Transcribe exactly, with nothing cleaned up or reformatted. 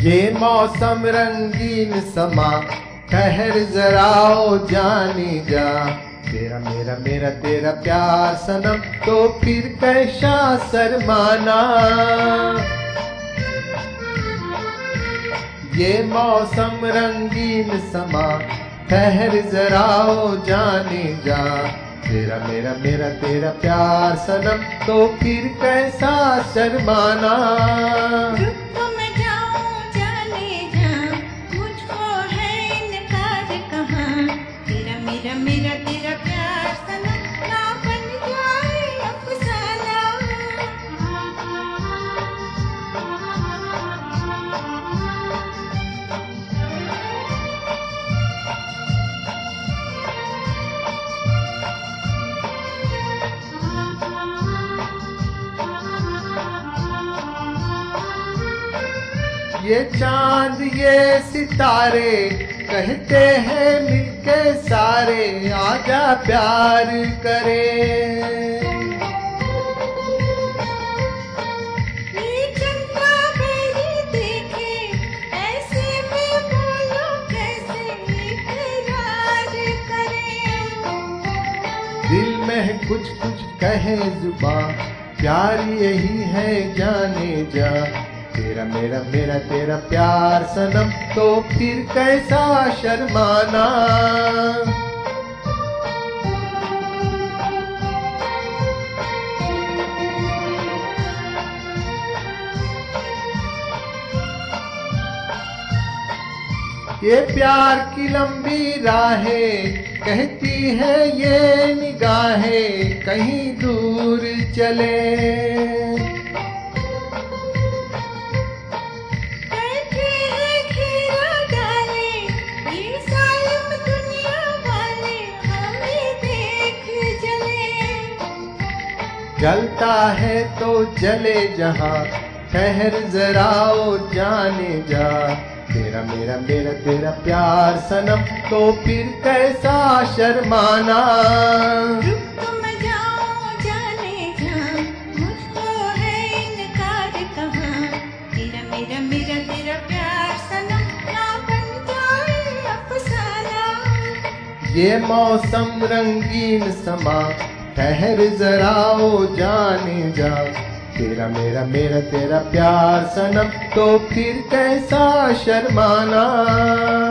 ये मौसम रंगीन समा ठहर जरा ओ जाने जा, तेरा मेरा मेरा तेरा प्यार सनम तो फिर कैसा शर्माना। ये मौसम रंगीन समा ठहर जरा ओ जाने जा, तेरा मेरा मेरा तेरा प्यार सनम तो फिर कैसा शर्माना। मेरा तेरा प्यार सनम ना बन जाए अफसाना। ये चांद ये सितारे कहते हैं मिलके सारे आजा प्यार करे। ये चंद्रा मेरी देखे ऐसे में बोलो कैसे इकरार करे। दिल में कुछ कुछ कहे जुबां प्यार यही है जाने जा, तेरा मेरा मेरा तेरा प्यार सनम तो फिर कैसा शर्माना। ये प्यार की लंबी राहें कहती है ये निगाहें कहीं दूर चले। जलता है तो जले जहां ठहर जरा ओ जाने जा, तेरा मेरा मेरा तेरा प्यार सनम तो फिर कैसा शर्माना। रुक तुम जाओ जाने जा, मुझको है इनकार कहाँ, तेरा मेरा मेरा तेरा प्यार सनम ना बन जाए अफसाना। ये मौसम रंगीन समा ठहर जरा ओ जाने जा, तेरा मेरा मेरा तेरा प्यार सनम तो फिर कैसा शर्माना।